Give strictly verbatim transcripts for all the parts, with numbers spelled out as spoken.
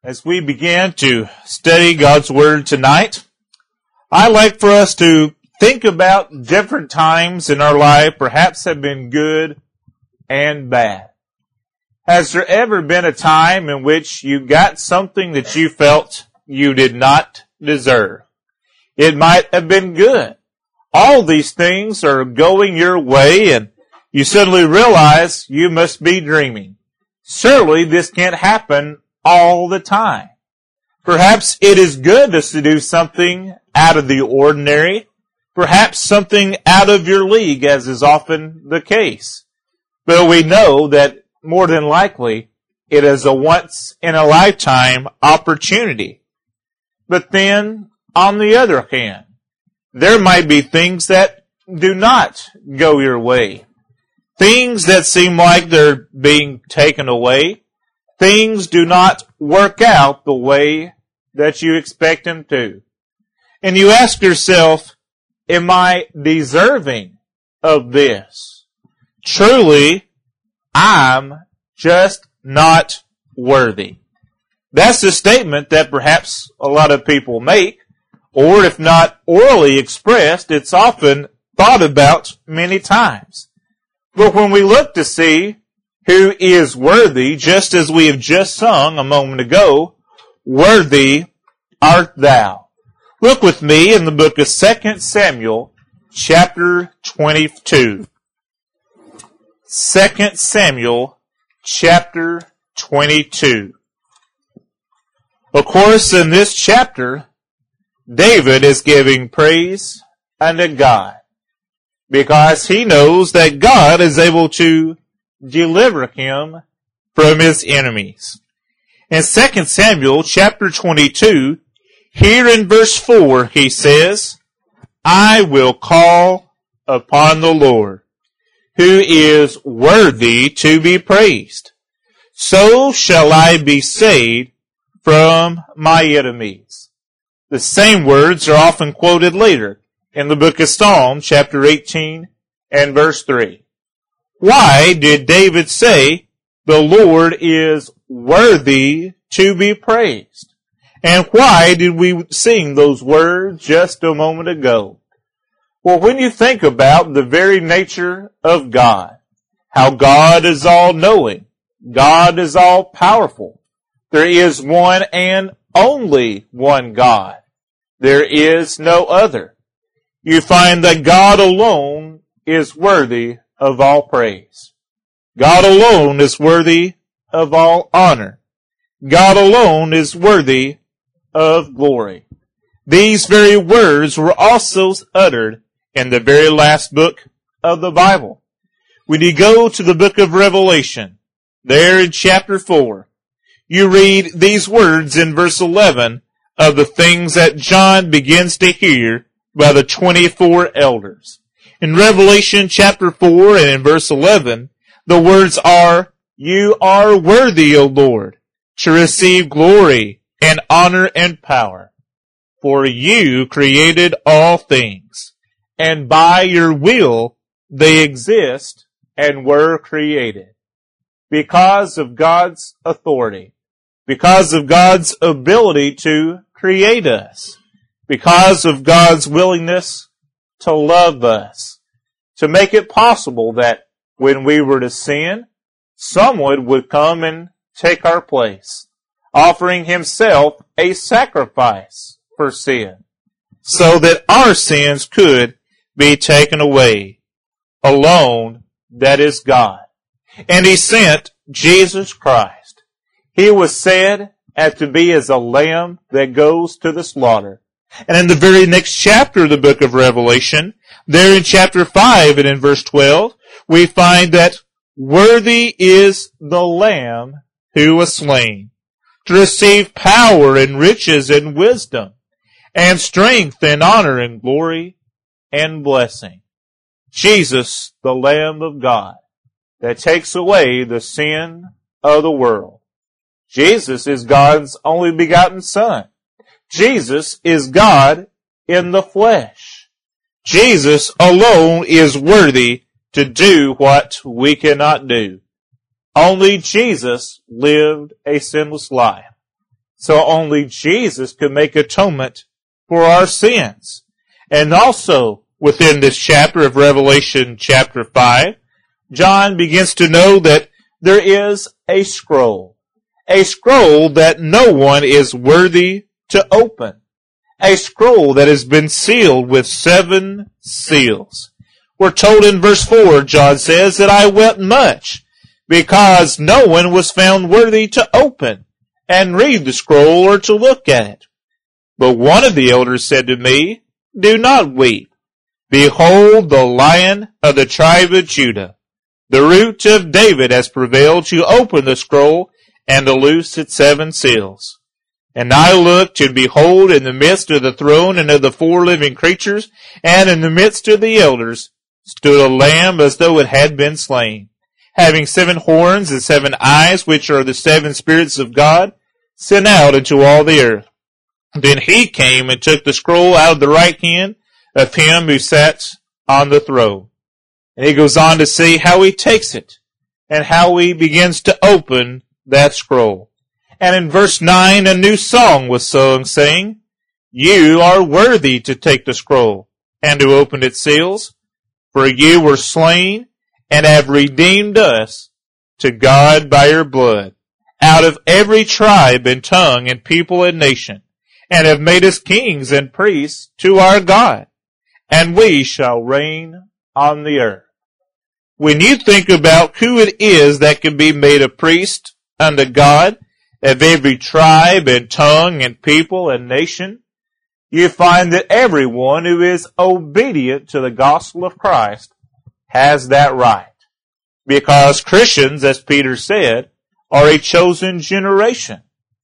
As we begin to study God's Word tonight, I'd like for us to think about different times in our life, perhaps have been good and bad. Has there ever been a time in which you got something that you felt you did not deserve? It might have been good. All these things are going your way and you suddenly realize you must be dreaming. Surely this can't happen all the time. Perhaps it is good to do something out of the ordinary, perhaps something out of your league, as is often the case. But we know that more than likely it is a once-in-a-lifetime opportunity. But then, on the other hand, there might be things that do not go your way. Things that seem like they're being taken away. Things do not work out the way that you expect them to. And you ask yourself, am I deserving of this? Truly, I'm just not worthy. That's the statement that perhaps a lot of people make, or if not orally expressed, it's often thought about many times. But when we look to see who is worthy, just as we have just sung a moment ago, worthy art thou. Look with me in the book of Second Samuel, chapter twenty-two. Second Samuel, chapter twenty-two. Of course, in this chapter, David is giving praise unto God, because he knows that God is able to deliver him from his enemies. In Second Samuel chapter twenty-two, here in verse four, he says, I will call upon the Lord, who is worthy to be praised. So shall I be saved from my enemies. The same words are often quoted later in the book of Psalms, chapter eighteen and verse three. Why did David say the Lord is worthy to be praised? And why did we sing those words just a moment ago? Well, when you think about the very nature of God, how God is all-knowing, God is all-powerful, there is one and only one God. There is no other. You find that God alone is worthy of all praise. God alone is worthy of all honor. God alone is worthy of glory. These very words were also uttered in the very last book of the Bible. When you go to the book of Revelation, there in chapter four, you read these words in verse eleven of the things that John begins to hear by the twenty-four elders. In Revelation chapter four and in verse eleven, the words are, You are worthy, O Lord, to receive glory and honor and power. For you created all things, and by your will they exist and were created. Because of God's authority, because of God's ability to create us, because of God's willingness to love us, to make it possible that when we were to sin, someone would come and take our place, offering himself a sacrifice for sin, so that our sins could be taken away. Alone, that is God. And he sent Jesus Christ. He was said as to be as a lamb that goes to the slaughter. And in the very next chapter of the book of Revelation, there in chapter five and in verse twelve, we find that worthy is the Lamb who was slain to receive power and riches and wisdom and strength and honor and glory and blessing. Jesus, the Lamb of God, that takes away the sin of the world. Jesus is God's only begotten Son. Jesus is God in the flesh. Jesus alone is worthy to do what we cannot do. Only Jesus lived a sinless life. So only Jesus could make atonement for our sins. And also, within this chapter of Revelation chapter five, John begins to know that there is a scroll. A scroll that no one is worthy to open. A scroll that has been sealed with seven seals. We're told in verse four, John says, that I wept much because no one was found worthy to open and read the scroll or to look at it. But one of the elders said to me, do not weep. Behold, the Lion of the tribe of Judah, the Root of David, has prevailed to open the scroll and to loose its seven seals. And I looked, and behold, in the midst of the throne and of the four living creatures, and in the midst of the elders, stood a lamb as though it had been slain, having seven horns and seven eyes, which are the seven spirits of God, sent out into all the earth. Then he came and took the scroll out of the right hand of him who sat on the throne. And he goes on to see how he takes it, and how he begins to open that scroll. And in verse nine, a new song was sung, saying, you are worthy to take the scroll and to open its seals, for you were slain and have redeemed us to God by your blood, out of every tribe and tongue and people and nation, and have made us kings and priests to our God, and we shall reign on the earth. When you think about who it is that can be made a priest unto God, of every tribe and tongue and people and nation, you find that everyone who is obedient to the gospel of Christ has that right. Because Christians, as Peter said, are a chosen generation,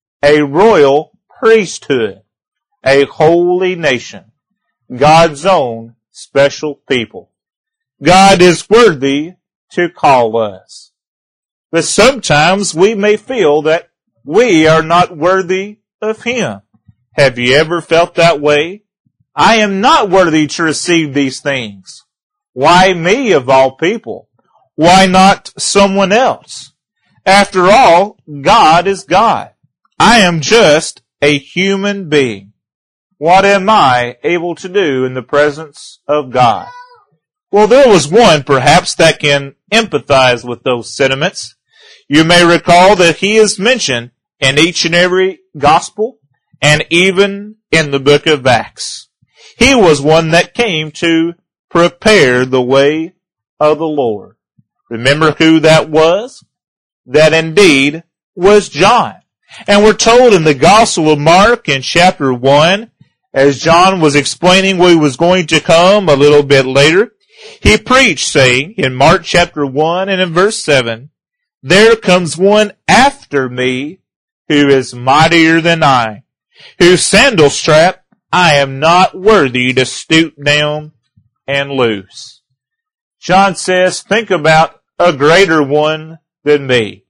a royal priesthood, a holy nation, God's own special people. God is worthy to call us. But sometimes we may feel that we are not worthy of Him. Have you ever felt that way? I am not worthy to receive these things. Why me of all people? Why not someone else? After all, God is God. I am just a human being. What am I able to do in the presence of God? Well, there was one perhaps that can empathize with those sentiments. You may recall that he is mentioned in each and every gospel and even in the book of Acts. He was one that came to prepare the way of the Lord. Remember who that was? That indeed was John. And we're told in the Gospel of Mark in chapter one, as John was explaining what was going to come a little bit later, he preached saying in Mark chapter one and in verse seven, there comes one after me who is mightier than I, whose sandal strap I am not worthy to stoop down and loose. John says, think about a greater one than me.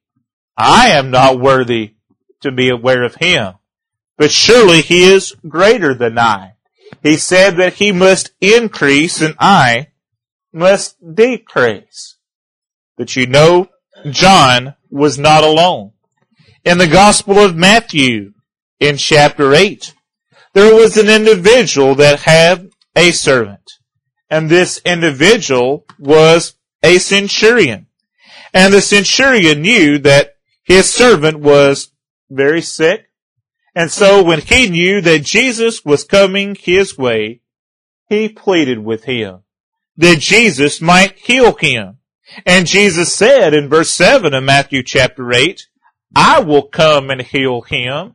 I am not worthy to be aware of him, but surely he is greater than I. He said that he must increase and I must decrease. But you know, John was not alone. In the Gospel of Matthew, in chapter eight, there was an individual that had a servant. And this individual was a centurion. And the centurion knew that his servant was very sick. And so when he knew that Jesus was coming his way, he pleaded with him that Jesus might heal him. And Jesus said in verse seven of Matthew chapter eight, I will come and heal him.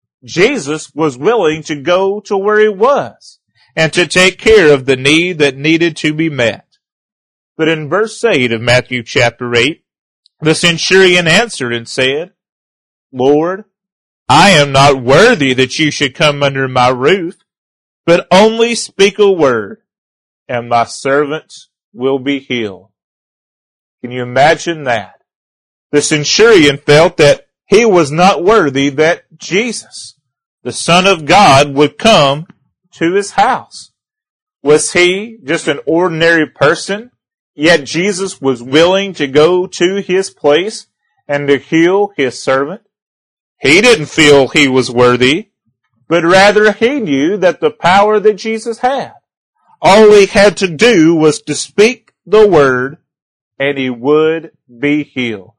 Jesus was willing to go to where he was and to take care of the need that needed to be met. But in verse eight of Matthew chapter eight, the centurion answered and said, Lord, I am not worthy that you should come under my roof, but only speak a word, and my servant will be healed. Can you imagine that? The centurion felt that he was not worthy that Jesus, the Son of God, would come to his house. Was he just an ordinary person? Yet Jesus was willing to go to his place and to heal his servant. He didn't feel he was worthy, but rather he knew that the power that Jesus had. All he had to do was to speak the word and he would be healed.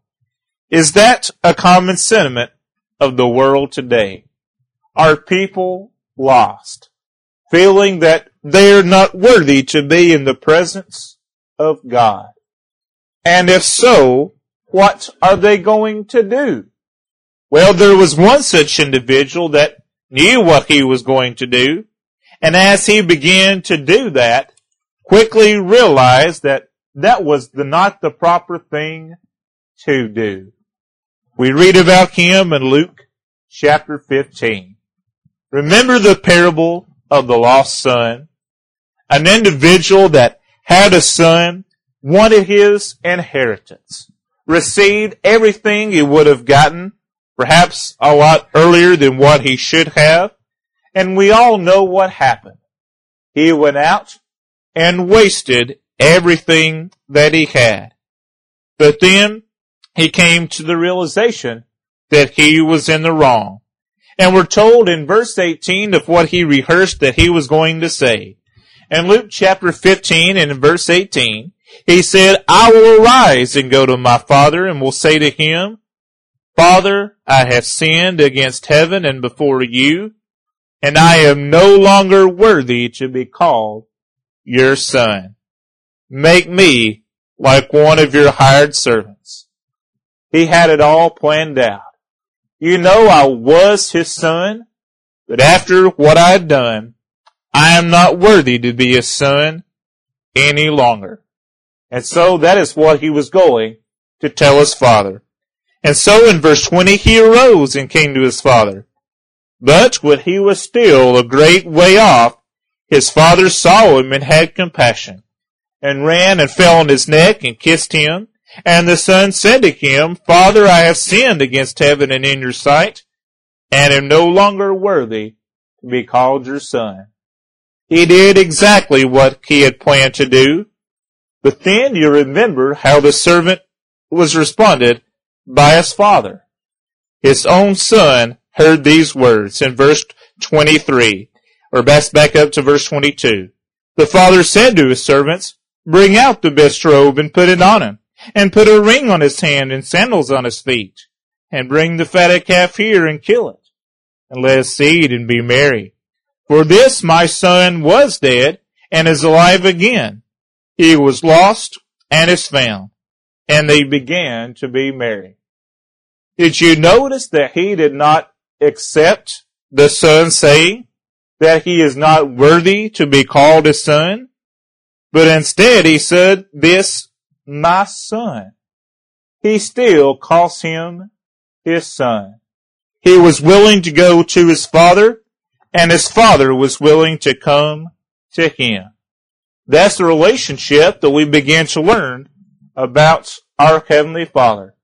Is that a common sentiment of the world today? Are people lost, feeling that they're not worthy to be in the presence of God? And if so, what are they going to do? Well, there was one such individual that knew what he was going to do, and as he began to do that, quickly realized that that was the, not the proper thing to do. We read about him in Luke chapter fifteen. Remember the parable of the lost son? An individual that had a son, wanted his inheritance, received everything he would have gotten, perhaps a lot earlier than what he should have, and we all know what happened. He went out and wasted everything that he had. But then he came to the realization that he was in the wrong. And we're told in verse eighteen of what he rehearsed that he was going to say. In Luke chapter fifteen and in verse eighteen, he said, I will arise and go to my father and will say to him, Father, I have sinned against heaven and before you, and I am no longer worthy to be called your son. Make me like one of your hired servants. He had it all planned out. You know, I was his son, but after what I had done, I am not worthy to be his son any longer. And so that is what he was going to tell his father. And so in verse twenty, he arose and came to his father. But when he was still a great way off, his father saw him and had compassion, and ran and fell on his neck and kissed him. And the son said to him, Father, I have sinned against heaven and in your sight, and am no longer worthy to be called your son. He did exactly what he had planned to do. But then you remember how the servant was responded by his father. His own son heard these words in verse twenty-three, or best back up to verse twenty-two. The father said to his servants, Bring out the best robe and put it on him, and put a ring on his hand and sandals on his feet, and bring the fatted calf here and kill it, and let us eat and be merry. For this my son was dead and is alive again. He was lost and is found. And they began to be merry. Did you notice that he did not accept the son saying that he is not worthy to be called a son? But instead he said, this my son. He still calls him his son. He was willing to go to his father, and his father was willing to come to him. That's the relationship that we begin to learn about our Heavenly Father.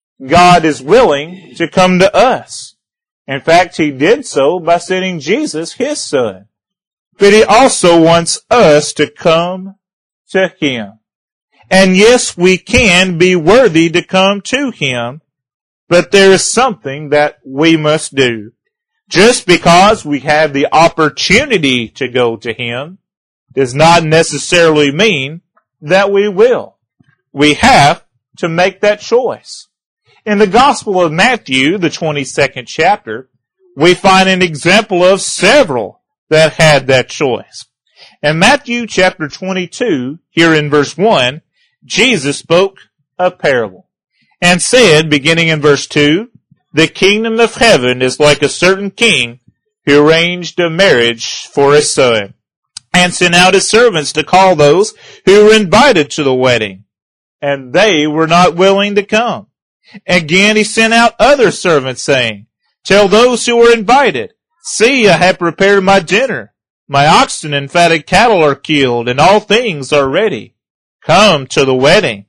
God is willing to come to us. In fact, He did so by sending Jesus, His Son. But He also wants us to come to Him. And yes, we can be worthy to come to Him, but there is something that we must do. Just because we have the opportunity to go to Him does not necessarily mean that we will. We have to make that choice. In the Gospel of Matthew, the twenty-second chapter, we find an example of several that had that choice. In Matthew chapter twenty-two, here in verse one, Jesus spoke a parable and said, beginning in verse two, the kingdom of heaven is like a certain king who arranged a marriage for his son and sent out his servants to call those who were invited to the wedding, and they were not willing to come. Again, he sent out other servants, saying, Tell those who were invited, See, I have prepared my dinner. My oxen and fatted cattle are killed, and all things are ready. Come to the wedding.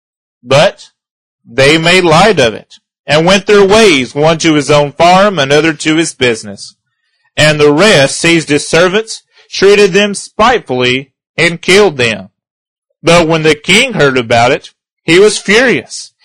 But they made light of it, and went their ways, one to his own farm, another to his business. And the rest seized his servants, treated them spitefully, and killed them. But when the king heard about it, he was furious,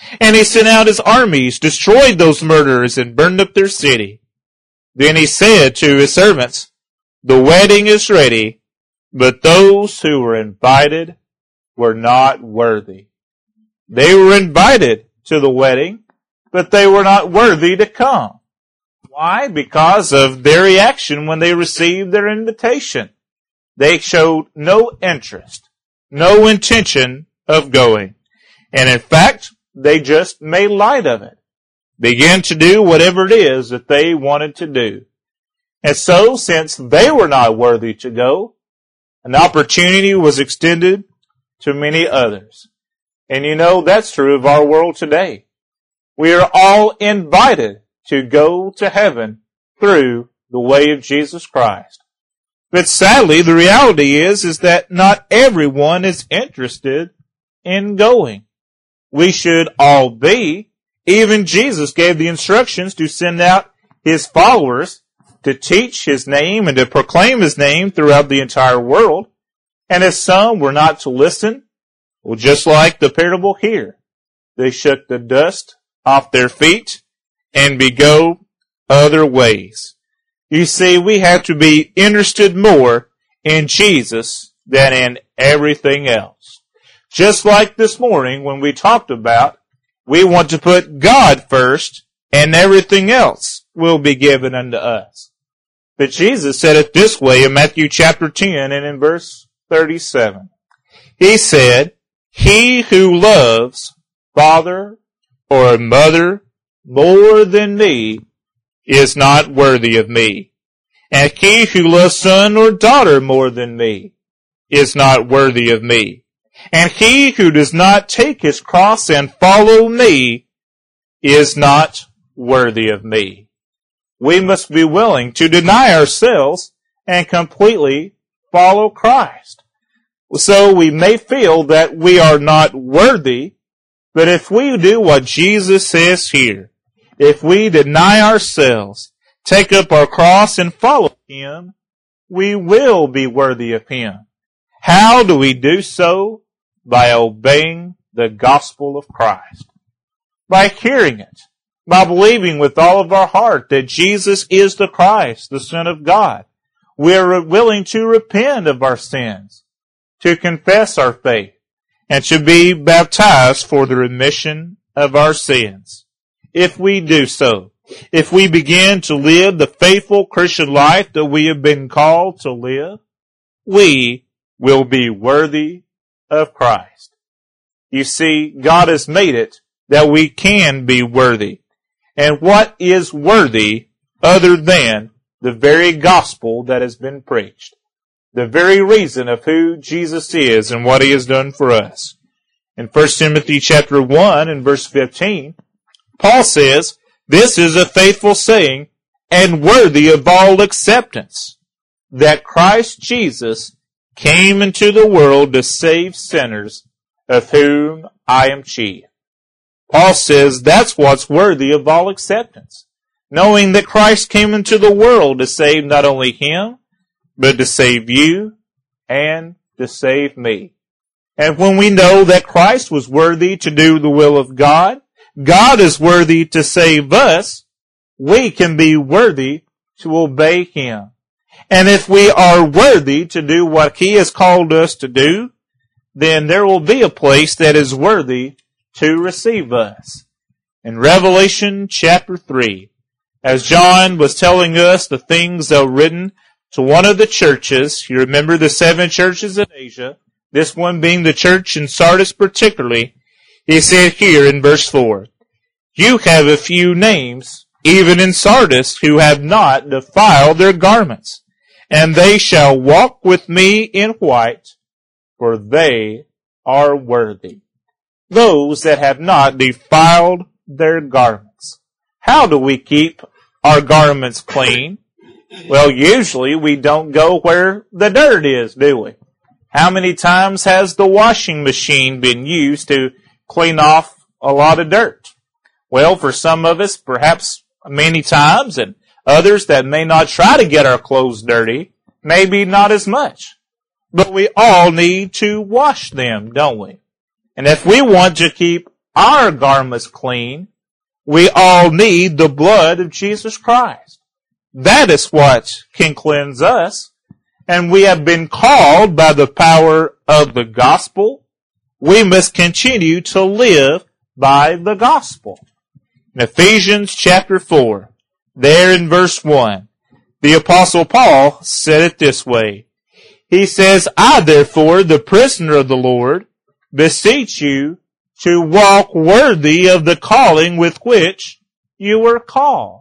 And he sent out his armies, destroyed those murderers, and burned up their city. Then he said to his servants, the wedding is ready, but those who were invited were not worthy. They were invited to the wedding, but they were not worthy to come. Why? Because of their reaction when they received their invitation. They showed no interest, no intention of going. And in fact, they just made light of it. Began to do whatever it is that they wanted to do. And so, since they were not worthy to go, an opportunity was extended to many others. And you know, that's true of our world today. We are all invited to go to heaven through the way of Jesus Christ. But sadly, the reality is, is that not everyone is interested in going. We should all be. Even Jesus gave the instructions to send out his followers to teach his name and to proclaim his name throughout the entire world. And if some were not to listen, well, just like the parable here, they shook the dust off their feet and began other ways. You see, we have to be interested more in Jesus than in everything else. Just like this morning when we talked about, we want to put God first and everything else will be given unto us. But Jesus said it this way in Matthew chapter ten and in verse thirty-seven. He said, he who loves father or mother more than me is not worthy of me. And he who loves son or daughter more than me is not worthy of me. And he who does not take his cross and follow me is not worthy of me. We must be willing to deny ourselves and completely follow Christ. So we may feel that we are not worthy, but if we do what Jesus says here, if we deny ourselves, take up our cross and follow him, we will be worthy of him. How do we do so? By obeying the gospel of Christ. By hearing it. By believing with all of our heart that Jesus is the Christ, the Son of God. We are willing to repent of our sins, to confess our faith, and to be baptized for the remission of our sins. If we do so, if we begin to live the faithful Christian life that we have been called to live, we will be worthy of Christ. You see, God has made it that we can be worthy. And what is worthy other than the very gospel that has been preached? The very reason of who Jesus is and what he has done for us. In First Timothy chapter one and verse fifteen, Paul says, this is a faithful saying and worthy of all acceptance, that Christ Jesus came into the world to save sinners, of whom I am chief. Paul says that's what's worthy of all acceptance. Knowing that Christ came into the world to save not only him, but to save you and to save me. And when we know that Christ was worthy to do the will of God, God is worthy to save us, we can be worthy to obey him. And if we are worthy to do what he has called us to do, then there will be a place that is worthy to receive us. In Revelation chapter three, as John was telling us the things that were written to one of the churches, you remember the seven churches in Asia, this one being the church in Sardis particularly, he said here in verse four, you have a few names, even in Sardis, who have not defiled their garments, and they shall walk with me in white, for they are worthy. Those that have not defiled their garments. How do we keep our garments clean? Well, usually we don't go where the dirt is, do we? How many times has the washing machine been used to clean off a lot of dirt? Well, for some of us, perhaps many times, and others that may not try to get our clothes dirty, maybe not as much. But we all need to wash them, don't we? And if we want to keep our garments clean, we all need the blood of Jesus Christ. That is what can cleanse us. And we have been called by the power of the gospel. We must continue to live by the gospel. In Ephesians chapter four, there in verse one, the Apostle Paul said it this way. He says, I therefore, the prisoner of the Lord, beseech you to walk worthy of the calling with which you were called.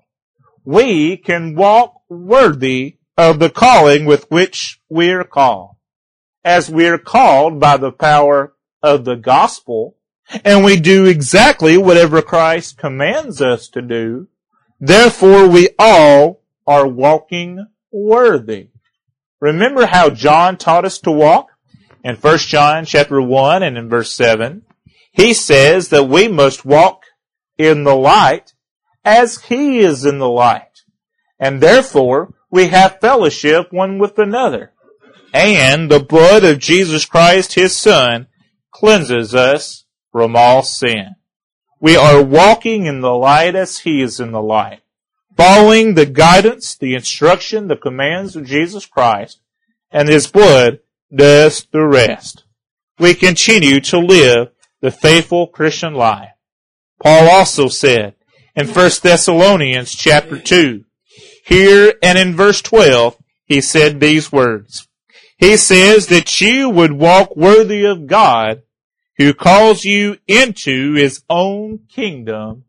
We can walk worthy of the calling with which we are called. As we are called by the power of the gospel, and we do exactly whatever Christ commands us to do, therefore we all are walking worthy. Remember how John taught us to walk? In First John chapter one and in verse seven, he says that we must walk in the light as he is in the light. And therefore, we have fellowship one with another. And the blood of Jesus Christ, his Son, cleanses us from all sin. We are walking in the light as he is in the light, following the guidance, the instruction, the commands of Jesus Christ, and his blood does the rest. We continue to live the faithful Christian life. Paul also said in First Thessalonians chapter two, here and in verse twelve, he said these words. He says that you would walk worthy of God, who calls you into his own kingdom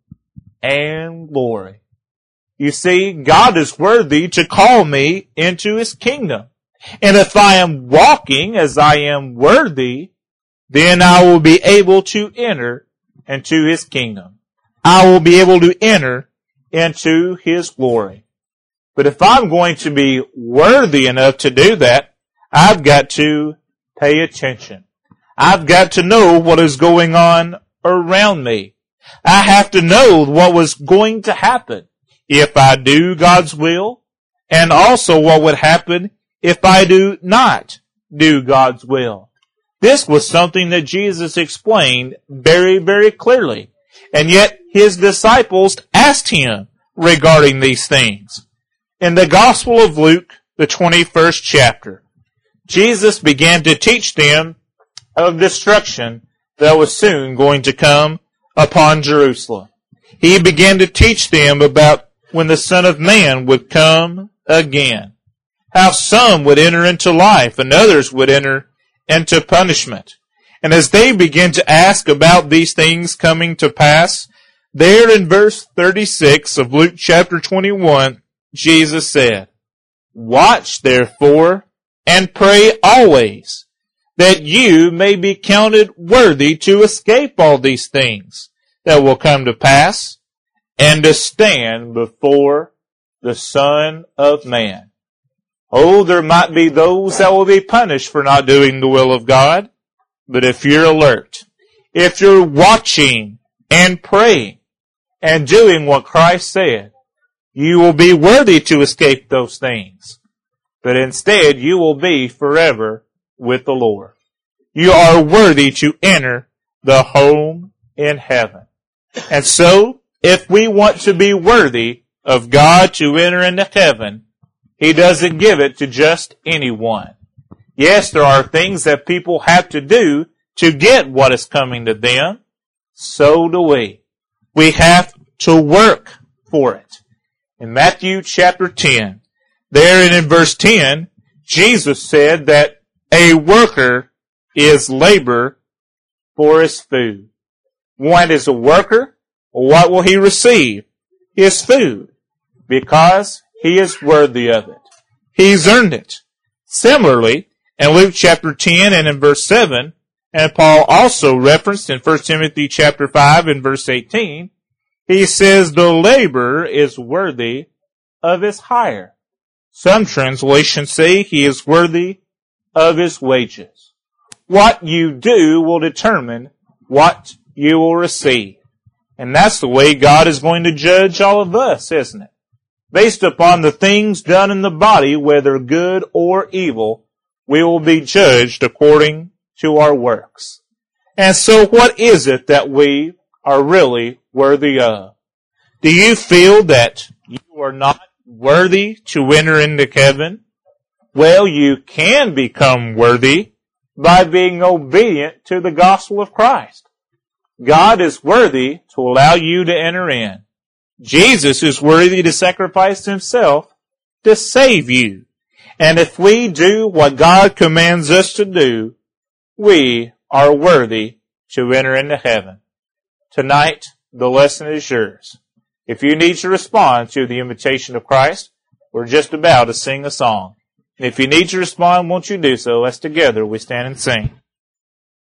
and glory. You see, God is worthy to call me into his kingdom. And if I am walking as I am worthy, then I will be able to enter into his kingdom. I will be able to enter into his glory. But if I'm going to be worthy enough to do that, I've got to pay attention. I've got to know what is going on around me. I have to know what was going to happen if I do God's will, and also what would happen if I do not do God's will. This was something that Jesus explained very, very clearly. And yet his disciples asked him regarding these things. In the Gospel of Luke, the twenty-first chapter, Jesus began to teach them of destruction that was soon going to come upon Jerusalem. He began to teach them about when the Son of Man would come again. How some would enter into life and others would enter into punishment. And as they began to ask about these things coming to pass, there in verse thirty-six of Luke chapter twenty-one, Jesus said, watch therefore and pray always, that you may be counted worthy to escape all these things that will come to pass, and to stand before the Son of Man. Oh, there might be those that will be punished for not doing the will of God, but if you're alert, if you're watching and praying and doing what Christ said, you will be worthy to escape those things. But instead, you will be forever with the Lord. You are worthy to enter the home in heaven. And so, if we want to be worthy of God to enter into heaven, he doesn't give it to just anyone. Yes, there are things that people have to do to get what is coming to them. So do we. We have to work for it. In Matthew chapter ten, there and in verse ten, Jesus said that a worker is labor for his food. What is a worker? What will he receive? His food. Because he is worthy of it. He's earned it. Similarly, in Luke chapter ten and in verse seven, and Paul also referenced in First Timothy chapter five and verse eighteen, he says the laborer is worthy of his hire. Some translations say he is worthy of his wages. What you do will determine what you will receive. And that's the way God is going to judge all of us, isn't it? Based upon the things done in the body, whether good or evil, we will be judged according to our works. And so what is it that we are really worthy of. Do you feel that you are not worthy to enter into heaven? Well, you can become worthy by being obedient to the gospel of Christ. God is worthy to allow you to enter in. Jesus is worthy to sacrifice himself to save you. And if we do what God commands us to do, we are worthy to enter into heaven. Tonight, the lesson is yours. If you need to respond to the invitation of Christ, we're just about to sing a song. If you need to respond, won't you do so? Let's together we stand and sing.